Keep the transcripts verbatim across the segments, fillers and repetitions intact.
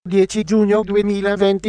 dieci giugno duemilaventi.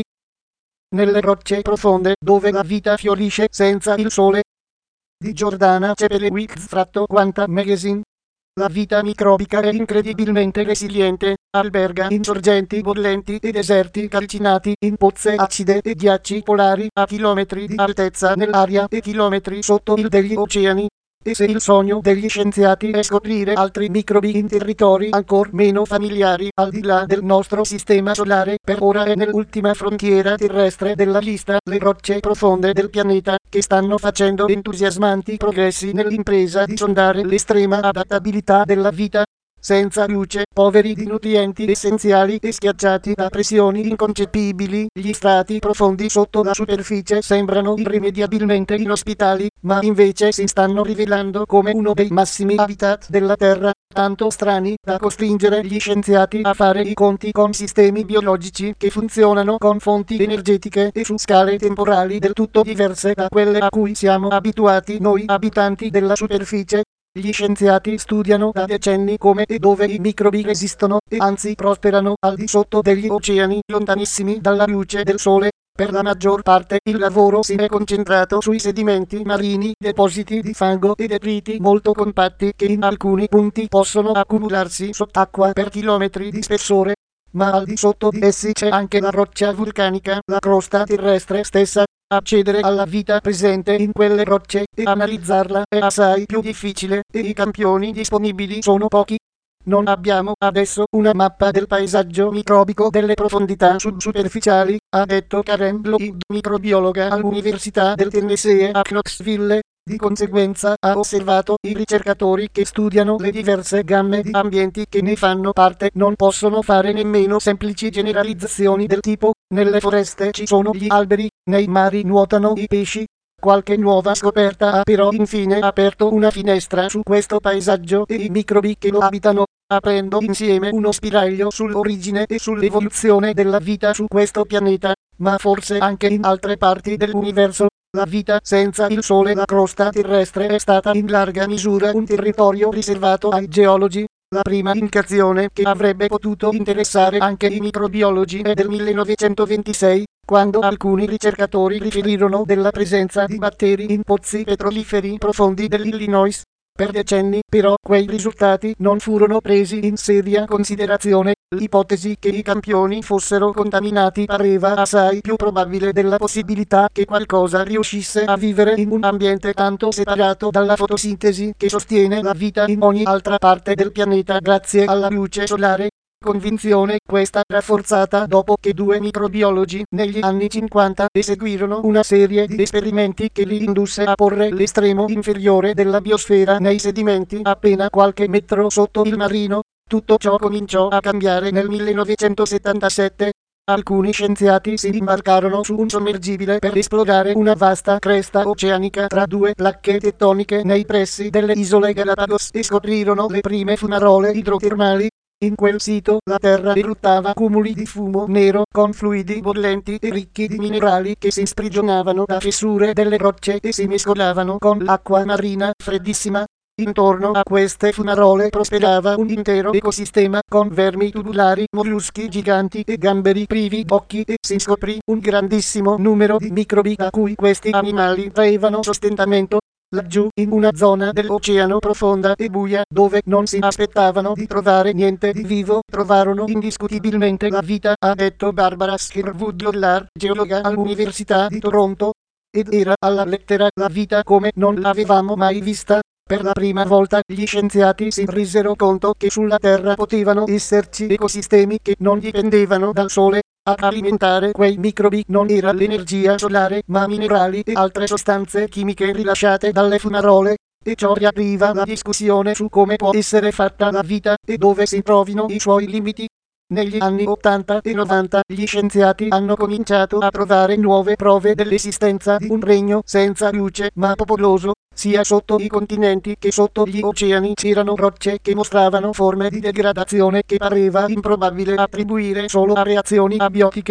Nelle rocce profonde, dove la vita fiorisce senza il sole. Di Giordana Cepelewicz, tratto Quanta Magazine. La vita microbica è incredibilmente resiliente, alberga in sorgenti bollenti e deserti calcinati, in pozze acide e ghiacci polari a chilometri di altezza nell'aria e chilometri sotto il degli oceani. E se il sogno degli scienziati è scoprire altri microbi in territori ancor meno familiari al di là del nostro sistema solare, per ora è nell'ultima frontiera terrestre della lista le rocce profonde del pianeta, che stanno facendo entusiasmanti progressi nell'impresa di sondare l'estrema adattabilità della vita. Senza luce, poveri di nutrienti essenziali e schiacciati da pressioni inconcepibili, gli strati profondi sotto la superficie sembrano irrimediabilmente inospitali, ma invece si stanno rivelando come uno dei massimi habitat della Terra, tanto strani da costringere gli scienziati a fare i conti con sistemi biologici che funzionano con fonti energetiche e su scale temporali del tutto diverse da quelle a cui siamo abituati noi abitanti della superficie. Gli scienziati studiano da decenni come e dove i microbi esistono e anzi prosperano al di sotto degli oceani, lontanissimi dalla luce del sole. Per la maggior parte il lavoro si è concentrato sui sedimenti marini, depositi di fango e detriti molto compatti che in alcuni punti possono accumularsi sott'acqua per chilometri di spessore. Ma al di sotto di essi c'è anche la roccia vulcanica, la crosta terrestre stessa. Accedere alla vita presente in quelle rocce e analizzarla è assai più difficile e i campioni disponibili sono pochi. Non abbiamo adesso una mappa del paesaggio microbico delle profondità subsuperficiali, ha detto Karen Lloyd, microbiologa all'Università del Tennessee a Knoxville. Di conseguenza ha osservato i ricercatori che studiano le diverse gamme di ambienti che ne fanno parte non possono fare nemmeno semplici generalizzazioni del tipo: nelle foreste ci sono gli alberi, nei mari nuotano i pesci. Qualche nuova scoperta ha però infine aperto una finestra su questo paesaggio e i microbi che lo abitano, aprendo insieme uno spiraglio sull'origine e sull'evoluzione della vita su questo pianeta, ma forse anche in altre parti dell'universo. La vita senza il sole, la crosta terrestre, è stata in larga misura un territorio riservato ai geologi. La prima indicazione che avrebbe potuto interessare anche i microbiologi è del millenovecentoventisei, quando alcuni ricercatori riferirono della presenza di batteri in pozzi petroliferi profondi dell'Illinois. Per decenni, però, quei risultati non furono presi in seria considerazione. L'ipotesi che i campioni fossero contaminati pareva assai più probabile della possibilità che qualcosa riuscisse a vivere in un ambiente tanto separato dalla fotosintesi che sostiene la vita in ogni altra parte del pianeta grazie alla luce solare. Convinzione questa rafforzata dopo che due microbiologi negli anni cinquanta eseguirono una serie di esperimenti che li indusse a porre l'estremo inferiore della biosfera nei sedimenti appena qualche metro sotto il marino. Tutto ciò cominciò a cambiare nel millenovecentosettantasette. Alcuni scienziati si imbarcarono su un sommergibile per esplorare una vasta cresta oceanica tra due placche tettoniche nei pressi delle isole Galapagos e scoprirono le prime fumarole idrotermali. In quel sito la terra eruttava cumuli di fumo nero con fluidi bollenti e ricchi di minerali che si sprigionavano da fessure delle rocce e si mescolavano con l'acqua marina freddissima. Intorno a queste fumarole prosperava un intero ecosistema con vermi tubulari, molluschi giganti e gamberi privi d'occhi, e si scoprì un grandissimo numero di microbi da cui questi animali traevano sostentamento. Laggiù, in una zona dell'oceano profonda e buia, dove non si aspettavano di trovare niente di vivo, trovarono indiscutibilmente la vita, ha detto Barbara Sherwood-Lollar, geologa all'Università di Toronto. Ed era alla lettera la vita come non l'avevamo mai vista. Per la prima volta gli scienziati si resero conto che sulla Terra potevano esserci ecosistemi che non dipendevano dal sole. A alimentare quei microbi non era l'energia solare, ma minerali e altre sostanze chimiche rilasciate dalle fumarole. E ciò riapriva la discussione su come può essere fatta la vita e dove si trovino i suoi limiti. Negli anni ottanta e novanta gli scienziati hanno cominciato a trovare nuove prove dell'esistenza di un regno senza luce ma popoloso. Sia sotto i continenti che sotto gli oceani c'erano rocce che mostravano forme di degradazione che pareva improbabile attribuire solo a reazioni abiotiche.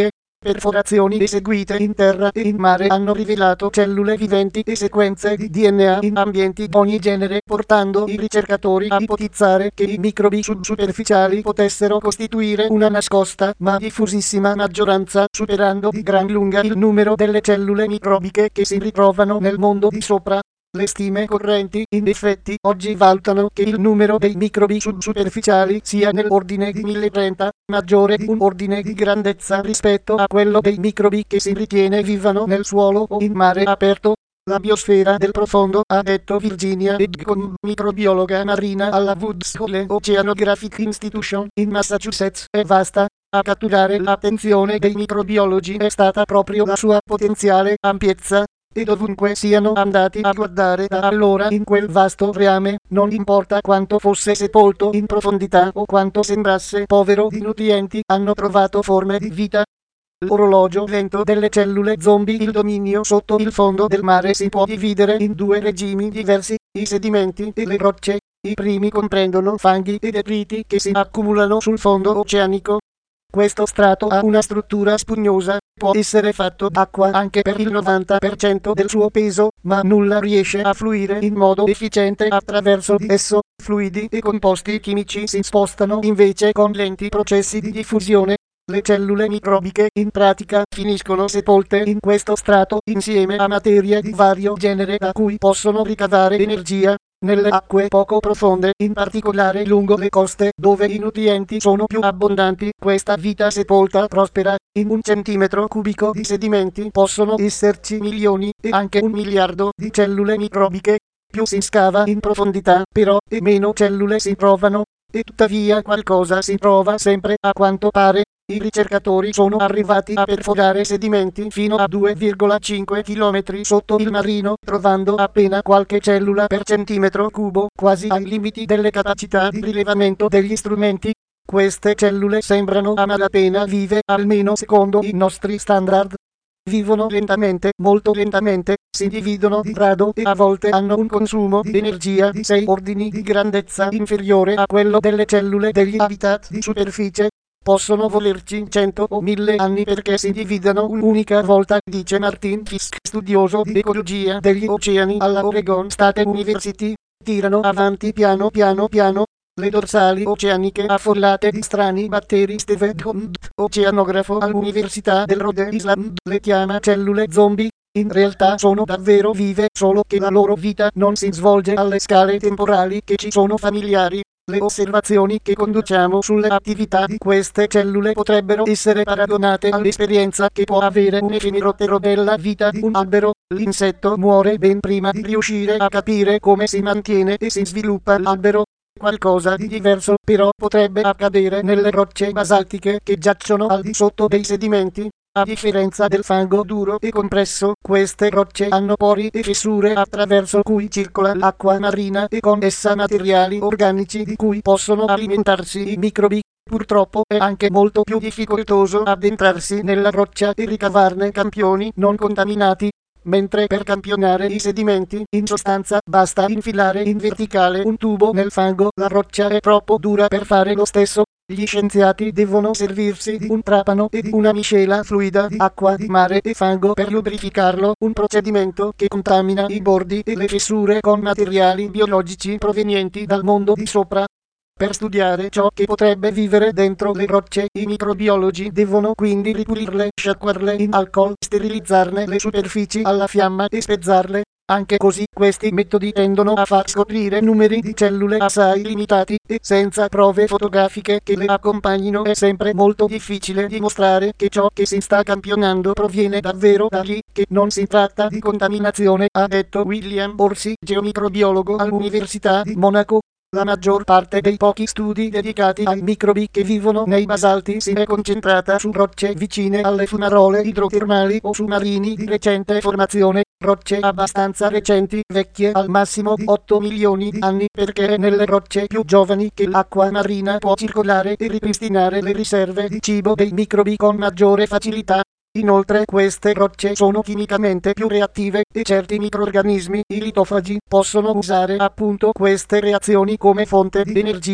Perforazioni eseguite in terra e in mare hanno rivelato cellule viventi e sequenze di D N A in ambienti di ogni genere, portando i ricercatori a ipotizzare che i microbi subsuperficiali potessero costituire una nascosta ma diffusissima maggioranza, superando di gran lunga il numero delle cellule microbiche che si ritrovano nel mondo di sopra. Le stime correnti, in effetti, oggi valutano che il numero dei microbi subsuperficiali sia nell'ordine di mille trenta, maggiore di un ordine di grandezza rispetto a quello dei microbi che si ritiene vivano nel suolo o in mare aperto. La biosfera del profondo, ha detto Virginia Edgecombe, microbiologa marina alla Woods Hole Oceanographic Institution in Massachusetts, è vasta. A catturare l'attenzione dei microbiologi è stata proprio la sua potenziale ampiezza. E dovunque siano andati a guardare da allora in quel vasto reame, non importa quanto fosse sepolto in profondità o quanto sembrasse povero di nutrienti, hanno trovato forme di vita. L'orologio lento delle cellule zombie. Il dominio sotto il fondo del mare si può dividere in due regimi diversi, i sedimenti e le rocce. I primi comprendono fanghi e detriti che si accumulano sul fondo oceanico. Questo strato ha una struttura spugnosa, può essere fatto d'acqua anche per il novanta per cento del suo peso, ma nulla riesce a fluire in modo efficiente attraverso di esso. Fluidi e composti chimici si spostano invece con lenti processi di diffusione. Le cellule microbiche in pratica finiscono sepolte in questo strato insieme a materia di vario genere da cui possono ricavare energia. Nelle acque poco profonde, in particolare lungo le coste, dove i nutrienti sono più abbondanti, questa vita sepolta prospera. In un centimetro cubico di sedimenti possono esserci milioni e anche un miliardo di cellule microbiche. Più si scava in profondità, però, e meno cellule si trovano. E tuttavia qualcosa si trova sempre, a quanto pare. I ricercatori sono arrivati a perforare sedimenti fino a due virgola cinque chilometri sotto il marino, trovando appena qualche cellula per centimetro cubo, quasi ai limiti delle capacità di rilevamento degli strumenti. Queste cellule sembrano a malapena vive, almeno secondo i nostri standard. Vivono lentamente, molto lentamente, si dividono di rado e a volte hanno un consumo di energia di sei ordini di grandezza inferiore a quello delle cellule degli habitat di superficie. Possono volerci cento o mille anni perché si dividano un'unica volta, dice Martin Fisk, studioso di ecologia degli oceani alla Oregon State University. Tirano avanti piano piano piano. Le dorsali oceaniche affollate di strani batteri. Steve Hunt, oceanografo all'Università del Rhode Island, le chiama cellule zombie. In realtà sono davvero vive, solo che la loro vita non si svolge alle scale temporali che ci sono familiari. Le osservazioni che conduciamo sulle attività di queste cellule potrebbero essere paragonate all'esperienza che può avere un efemerotero della vita di un albero. L'insetto muore ben prima di riuscire a capire come si mantiene e si sviluppa l'albero. Qualcosa di diverso però potrebbe accadere nelle rocce basaltiche che giacciono al di sotto dei sedimenti. A differenza del fango duro e compresso, queste rocce hanno pori e fessure attraverso cui circola l'acqua marina e con essa materiali organici di cui possono alimentarsi i microbi. Purtroppo è anche molto più difficoltoso addentrarsi nella roccia e ricavarne campioni non contaminati. Mentre per campionare i sedimenti, in sostanza, basta infilare in verticale un tubo nel fango, la roccia è troppo dura per fare lo stesso. Gli scienziati devono servirsi di un trapano e di una miscela fluida di acqua di mare e fango per lubrificarlo, un procedimento che contamina i bordi e le fessure con materiali biologici provenienti dal mondo di sopra. Per studiare ciò che potrebbe vivere dentro le rocce, i microbiologi devono quindi ripulirle, sciacquarle in alcol, sterilizzarne le superfici alla fiamma e spezzarle. Anche così questi metodi tendono a far scoprire numeri di cellule assai limitati e senza prove fotografiche che le accompagnino è sempre molto difficile dimostrare che ciò che si sta campionando proviene davvero da lì, che non si tratta di contaminazione, ha detto William Orsi, geomicrobiologo all'Università di Monaco. La maggior parte dei pochi studi dedicati ai microbi che vivono nei basalti si è concentrata su rocce vicine alle fumarole idrotermali o su marini di recente formazione, rocce abbastanza recenti, vecchie al massimo di otto milioni di anni, perché è nelle rocce più giovani che l'acqua marina può circolare e ripristinare le riserve di cibo dei microbi con maggiore facilità. Inoltre queste rocce sono chimicamente più reattive e certi microrganismi, i litofagi, possono usare appunto queste reazioni come fonte di energia.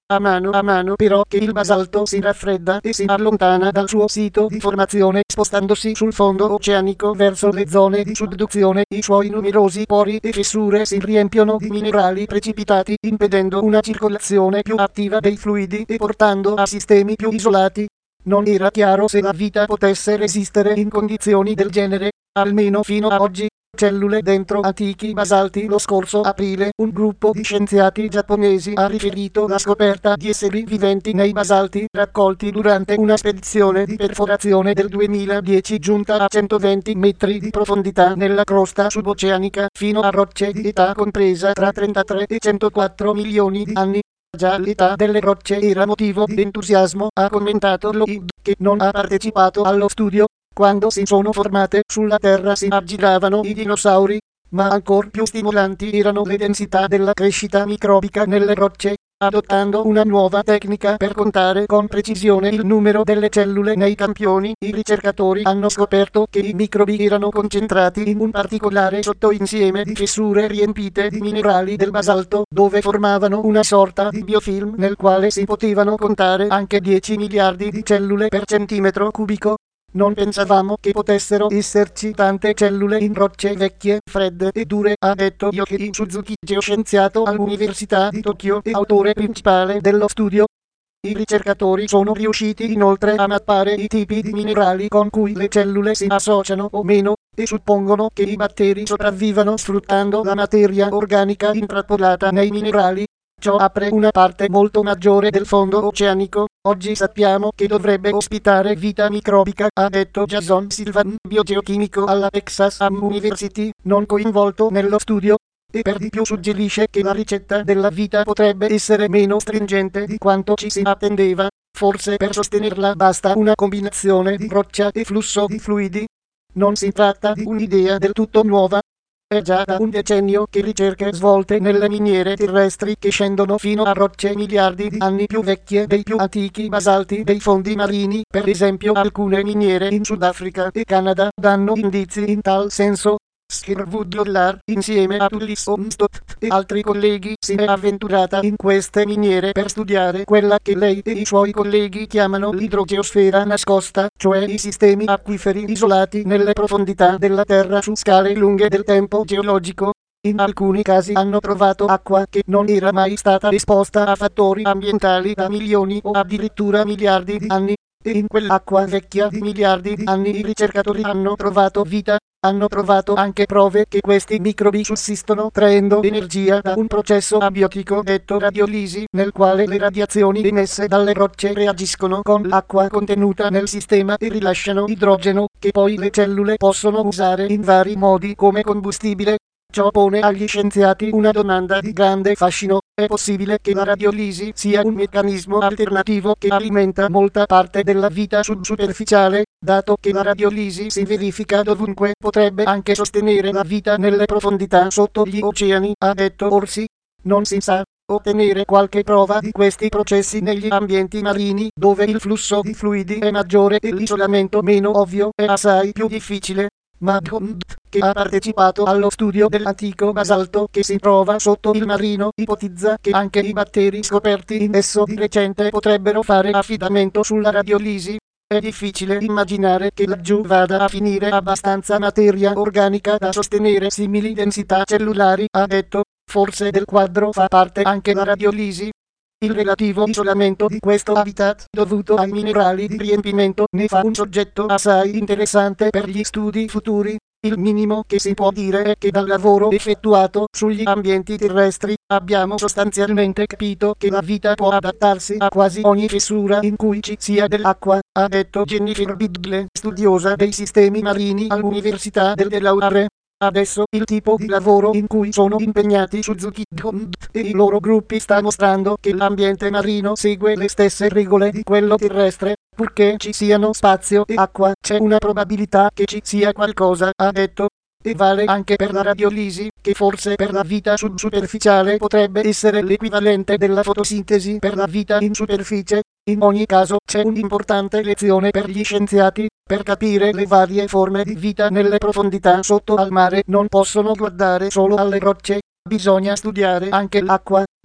a mano a mano però che il basalto si raffredda e si allontana dal suo sito di formazione spostandosi sul fondo oceanico verso le zone di subduzione, i suoi numerosi pori e fessure si riempiono di minerali precipitati impedendo una circolazione più attiva dei fluidi e portando a sistemi più isolati. Non era chiaro se la vita potesse resistere in condizioni del genere, almeno fino a oggi. Cellule dentro antichi basalti. Lo scorso aprile un gruppo di scienziati giapponesi ha riferito la scoperta di esseri viventi nei basalti raccolti durante una spedizione di perforazione del duemiladieci giunta a centoventi metri di profondità nella crosta suboceanica fino a rocce di età compresa tra trentatré e centoquattro milioni di anni. Già l'età delle rocce era motivo di entusiasmo, ha commentato Loid, che non ha partecipato allo studio. Quando si sono formate sulla Terra si aggiravano i dinosauri, ma ancor più stimolanti erano le densità della crescita microbica nelle rocce. Adottando una nuova tecnica per contare con precisione il numero delle cellule nei campioni, i ricercatori hanno scoperto che i microbi erano concentrati in un particolare sottoinsieme di fessure riempite di minerali del basalto, dove formavano una sorta di biofilm nel quale si potevano contare anche dieci miliardi di cellule per centimetro cubico. Non pensavamo che potessero esserci tante cellule in rocce vecchie, fredde e dure, ha detto Yohei Suzuki, geoscienziato all'Università di Tokyo e autore principale dello studio. I ricercatori sono riusciti inoltre a mappare i tipi di minerali con cui le cellule si associano o meno, e suppongono che i batteri sopravvivano sfruttando la materia organica intrappolata nei minerali. Ciò apre una parte molto maggiore del fondo oceanico. Oggi sappiamo che dovrebbe ospitare vita microbica, ha detto Jason Silvan, biogeochimico alla Texas A M University, non coinvolto nello studio, e per di più suggerisce che la ricetta della vita potrebbe essere meno stringente di quanto ci si attendeva. Forse per sostenerla basta una combinazione di roccia e flusso di fluidi. Non si tratta di un'idea del tutto nuova. È già da un decennio che ricerche svolte nelle miniere terrestri che scendono fino a rocce miliardi di anni più vecchie dei più antichi basalti dei fondi marini, per esempio alcune miniere in Sudafrica e Canada, danno indizi in tal senso. Sherwood Lollar, insieme a Tullis Omstott e altri colleghi, si è avventurata in queste miniere per studiare quella che lei e i suoi colleghi chiamano l'idrogeosfera nascosta, cioè i sistemi acquiferi isolati nelle profondità della Terra su scale lunghe del tempo geologico. In alcuni casi hanno trovato acqua che non era mai stata esposta a fattori ambientali da milioni o addirittura miliardi di anni. E in quell'acqua vecchia di miliardi di anni i ricercatori hanno trovato vita. Hanno trovato anche prove che questi microbi sussistono traendo energia da un processo abiotico detto radiolisi, nel quale le radiazioni emesse dalle rocce reagiscono con l'acqua contenuta nel sistema e rilasciano idrogeno, che poi le cellule possono usare in vari modi come combustibile. Ciò pone agli scienziati una domanda di grande fascino: è possibile che la radiolisi sia un meccanismo alternativo che alimenta molta parte della vita subsuperficiale? Dato che la radiolisi si verifica dovunque, potrebbe anche sostenere la vita nelle profondità sotto gli oceani, ha detto Orsi. Non si sa. Ottenere qualche prova di questi processi negli ambienti marini, dove il flusso di fluidi è maggiore e l'isolamento meno ovvio, è assai più difficile. Madhond, che ha partecipato allo studio dell'antico basalto che si trova sotto il marino, ipotizza che anche i batteri scoperti in esso di recente potrebbero fare affidamento sulla radiolisi. È difficile immaginare che laggiù vada a finire abbastanza materia organica da sostenere simili densità cellulari, ha detto. Forse del quadro fa parte anche la radiolisi. Il relativo isolamento di questo habitat, dovuto ai minerali di riempimento, ne fa un soggetto assai interessante per gli studi futuri. Il minimo che si può dire è che dal lavoro effettuato sugli ambienti terrestri, abbiamo sostanzialmente capito che la vita può adattarsi a quasi ogni fessura in cui ci sia dell'acqua, ha detto Jennifer Biddle, studiosa dei sistemi marini all'Università del Delaware. Adesso il tipo di lavoro in cui sono impegnati Suzuki e i loro gruppi sta mostrando che l'ambiente marino segue le stesse regole di quello terrestre. Purché ci siano spazio e acqua, c'è una probabilità che ci sia qualcosa, ha detto. E vale anche per la radiolisi, che forse per la vita subsuperficiale potrebbe essere l'equivalente della fotosintesi per la vita in superficie. In ogni caso c'è un'importante lezione per gli scienziati. Per capire le varie forme di vita nelle profondità sotto al mare non possono guardare solo alle rocce, bisogna studiare anche l'acqua.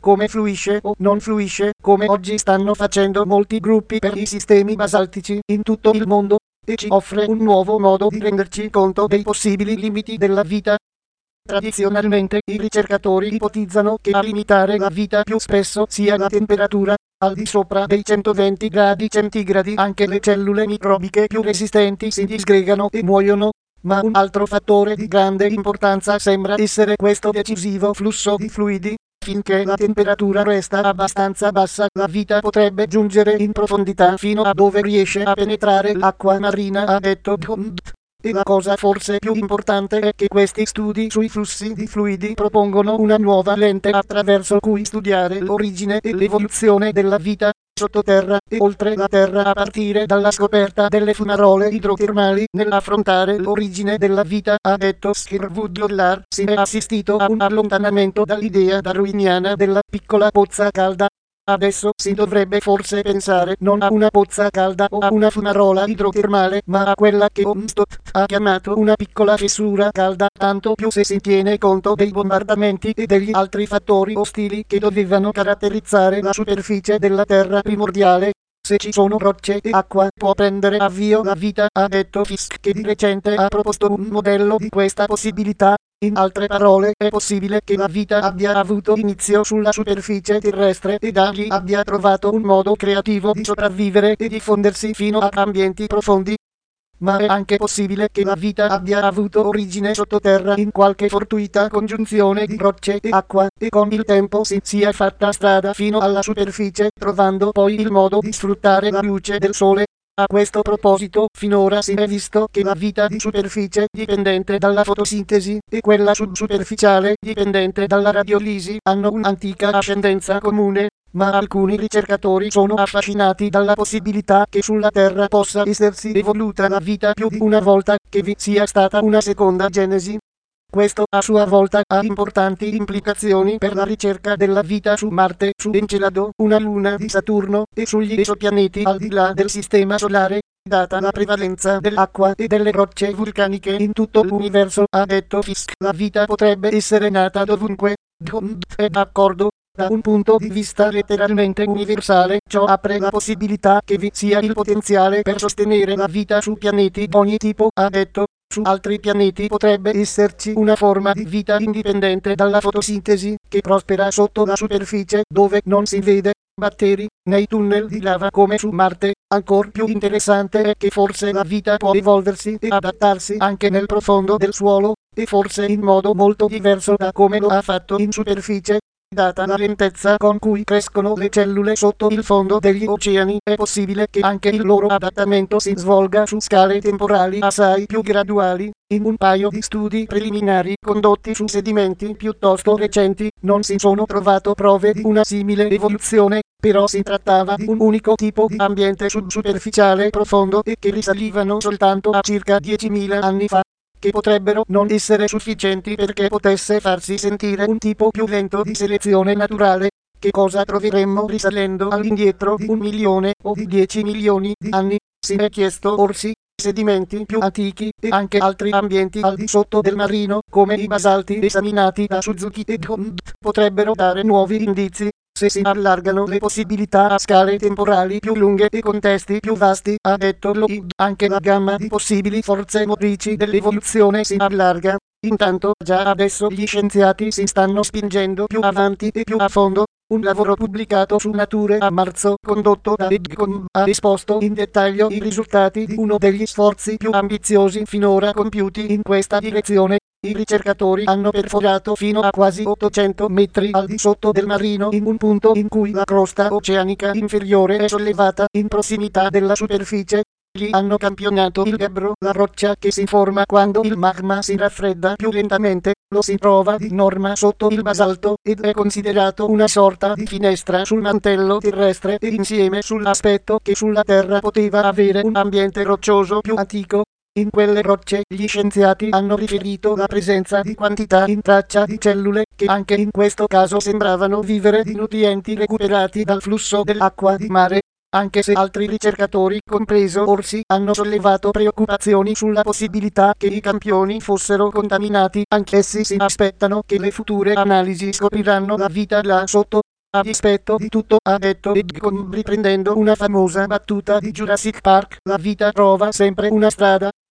come fluisce o non fluisce, come oggi stanno facendo molti gruppi per i sistemi basaltici in tutto il mondo, e ci offre un nuovo modo di renderci conto dei possibili limiti della vita. Tradizionalmente i ricercatori ipotizzano che a limitare la vita più spesso sia la temperatura. Al di sopra dei centoventi gradi centigradi anche le cellule microbiche più resistenti si disgregano e muoiono. Ma un altro fattore di grande importanza sembra essere questo decisivo flusso di fluidi. Finché la temperatura resta abbastanza bassa, la vita potrebbe giungere in profondità fino a dove riesce a penetrare l'acqua marina, ha detto Bond. E la cosa forse più importante è che questi studi sui flussi di fluidi propongono una nuova lente attraverso cui studiare l'origine e l'evoluzione della vita sottoterra e oltre la terra, a partire dalla scoperta delle fumarole idrotermali. Nell'affrontare l'origine della vita, ha detto Sherwood Dollar, si è assistito a un allontanamento dall'idea darwiniana della piccola pozza calda. Adesso si dovrebbe forse pensare non a una pozza calda o a una fumarola idrotermale, ma a quella che Omstott ha chiamato una piccola fessura calda, tanto più se si tiene conto dei bombardamenti e degli altri fattori ostili che dovevano caratterizzare la superficie della Terra primordiale. Se ci sono rocce e acqua, può prendere avvio la vita, ha detto Fisk, che di recente ha proposto un modello di questa possibilità. In altre parole, è possibile che la vita abbia avuto inizio sulla superficie terrestre e da lì abbia trovato un modo creativo di sopravvivere e diffondersi fino a ambienti profondi. Ma è anche possibile che la vita abbia avuto origine sottoterra in qualche fortuita congiunzione di rocce e acqua, e con il tempo si sia fatta strada fino alla superficie, trovando poi il modo di sfruttare la luce del sole. A questo proposito, finora si è visto che la vita di superficie dipendente dalla fotosintesi e quella subsuperficiale dipendente dalla radiolisi hanno un'antica ascendenza comune, ma alcuni ricercatori sono affascinati dalla possibilità che sulla Terra possa essersi evoluta la vita più di una volta, che vi sia stata una seconda genesi. Questo a sua volta ha importanti implicazioni per la ricerca della vita su Marte, su Encelado, una luna di Saturno, e sugli esopianeti al di là del sistema solare. Data la prevalenza dell'acqua e delle rocce vulcaniche in tutto l'universo, ha detto Fisk, la vita potrebbe essere nata dovunque. Bond è d'accordo. Da un punto di vista letteralmente universale, ciò apre la possibilità che vi sia il potenziale per sostenere la vita su pianeti d'ogni tipo, ha detto. Su altri pianeti potrebbe esserci una forma di vita indipendente dalla fotosintesi, che prospera sotto la superficie, dove non si vede. Batteri, nei tunnel di lava come su Marte. Ancor più interessante è che forse la vita può evolversi e adattarsi anche nel profondo del suolo, e forse in modo molto diverso da come lo ha fatto in superficie. Data la lentezza con cui crescono le cellule sotto il fondo degli oceani, è possibile che anche il loro adattamento si svolga su scale temporali assai più graduali. In un paio di studi preliminari condotti su sedimenti piuttosto recenti, non si sono trovato prove di una simile evoluzione, però si trattava di un unico tipo di ambiente subsuperficiale profondo e che risalivano soltanto a circa diecimila anni fa, che potrebbero non essere sufficienti perché potesse farsi sentire un tipo più lento di selezione naturale. Che cosa troveremmo risalendo all'indietro di un milione o di dieci milioni di anni? Si è chiesto Orsi. Sedimenti più antichi e anche altri ambienti al di sotto del marino, come i basalti esaminati da Suzuki e Bond, potrebbero dare nuovi indizi. Se si allargano le possibilità a scale temporali più lunghe e contesti più vasti, ha detto Lloyd, anche la gamma di possibili forze motrici dell'evoluzione si allarga. Intanto già adesso gli scienziati si stanno spingendo più avanti e più a fondo. Un lavoro pubblicato su Nature a marzo, condotto da Edgecombe, ha esposto in dettaglio i risultati di uno degli sforzi più ambiziosi finora compiuti in questa direzione. I ricercatori hanno perforato fino a quasi ottocento metri al di sotto del marino in un punto in cui la crosta oceanica inferiore è sollevata in prossimità della superficie. Gli hanno campionato il gabbro, la roccia che si forma quando il magma si raffredda più lentamente, lo si trova di norma sotto il basalto, ed è considerato una sorta di finestra sul mantello terrestre e insieme sull'aspetto che sulla Terra poteva avere un ambiente roccioso più antico. In quelle rocce gli scienziati hanno riferito la presenza di quantità in traccia di cellule, che anche in questo caso sembravano vivere di nutrienti recuperati dal flusso dell'acqua di mare. Anche se altri ricercatori, compreso Orsi, hanno sollevato preoccupazioni sulla possibilità che i campioni fossero contaminati, anch'essi si aspettano che le future analisi scopriranno la vita là sotto. A dispetto di tutto, ha detto Edgecombe riprendendo una famosa battuta di Jurassic Park, la vita trova sempre una strada.